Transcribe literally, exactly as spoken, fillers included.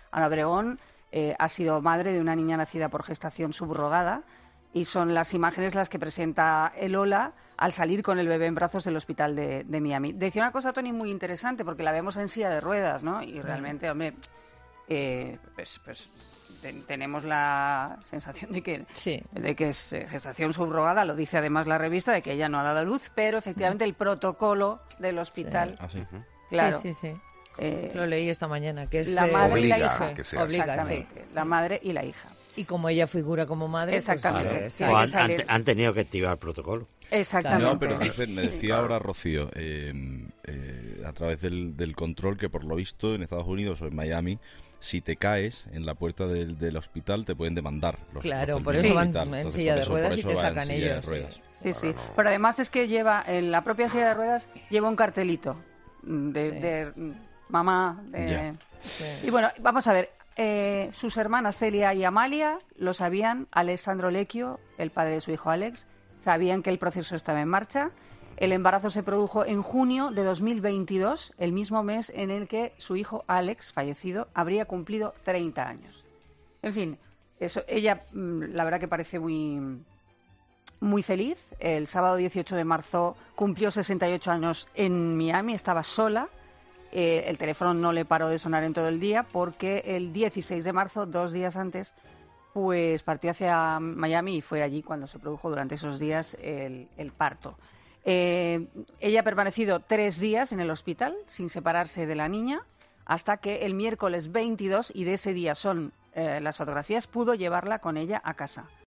Ana Obregón eh, ha sido madre de una niña nacida por gestación subrogada y son las imágenes las que presenta Elola al salir con el bebé en brazos del hospital de, de Miami. Decía una cosa, Toni, muy interesante, porque la vemos en silla de ruedas, ¿no? Y realmente, hombre, eh, pues, pues ten, tenemos la sensación de que, sí. de que es eh, gestación subrogada, lo dice además la revista, de que ella no ha dado luz, pero efectivamente el protocolo del hospital... Sí. Ah, sí. Claro. Sí, sí, sí. Eh, Lo leí esta mañana, que es... la madre obliga y la hija. a que sea Obliga, exactamente, la madre y la hija. Y como ella figura como madre... Exactamente. Pues, Sí, eh, hay O que han, han, salir. han tenido que activar el protocolo. Exactamente. No, pero dice- me decía ahora Rocío, eh, eh, a través del, del control, que por lo visto en Estados Unidos o en Miami, si te caes en la puerta del, del hospital te pueden demandar. Los, Claro, los por del eso van hospital. en Entonces, silla por de eso- ruedas por y eso te va en sacan silla de ellos, sí. ruedas. Sí, sí. Pero además es que lleva, en la propia silla de ruedas, lleva un cartelito de, Sí. de, mm, mamá. de- Ya. Sí. Y bueno, vamos a ver. eh, sus hermanas Celia y Amalia lo sabían. Alessandro Lecchio, el padre de su hijo Alex, sabían que el proceso estaba en marcha. El embarazo se produjo en junio de dos mil veintidós, el mismo mes en el que su hijo Alex, fallecido, habría cumplido treinta años. En fin, eso, ella, mm, la verdad que parece muy, muy feliz. El sábado dieciocho de marzo cumplió sesenta y ocho años en Miami, estaba sola. Eh, el teléfono no le paró de sonar en todo el día porque el dieciséis de marzo, dos días antes, pues partió hacia Miami y fue allí cuando se produjo durante esos días el, el parto. Eh, ella ha permanecido tres días en el hospital sin separarse de la niña hasta que el miércoles veintidós, y de ese día son eh, las fotografías, pudo llevarla con ella a casa.